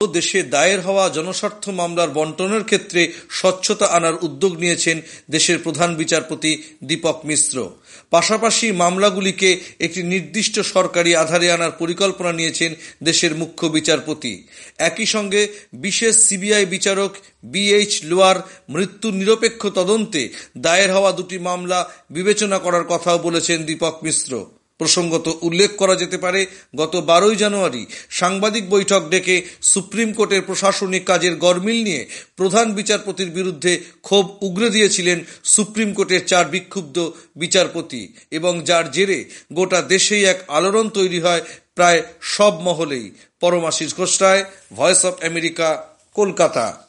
দেশে দায়ের হওয়া জনস্বার্থ মামলার বন্টনের ক্ষেত্রে স্বচ্ছতা আনার উদ্যোগ নিয়েছেন দেশের প্রধান বিচারপতি দীপক মিশ্র। পাশাপাশি মামলাগুলিকে একটি নির্দিষ্ট সরকারি আধারে আনার পরিকল্পনা নিয়েছেন দেশের মুখ্য বিচারপতি। একই সঙ্গে বিশেষ সিবিআই বিচারক BH লোয়ার মৃত্যুর নিরপেক্ষ তদন্তে দায়ের হওয়া দুটি মামলা বিবেচনা করার কথাও বলেছেন দীপক মিশ্র। প্রসঙ্গত উল্লেখ করা যেতে পারে, গত 12 জানুয়ারি সাংবাদিক বৈঠক ডেকে সুপ্রিম কোর্টের প্রশাসনিক কাজের গরমিল নিয়ে প্রধান বিচারপতির বিরুদ্ধে ক্ষোভ উগরে দিয়েছিলেন সুপ্রিম কোর্টের 4 বিক্ষুব্ধ বিচারপতি, এবং যার জেরে গোটা দেশেই এক আলোড়ন তৈরি হয় প্রায় সব মহলেই। Paramashis Ghosh Roy, Voice of America, Kolkata.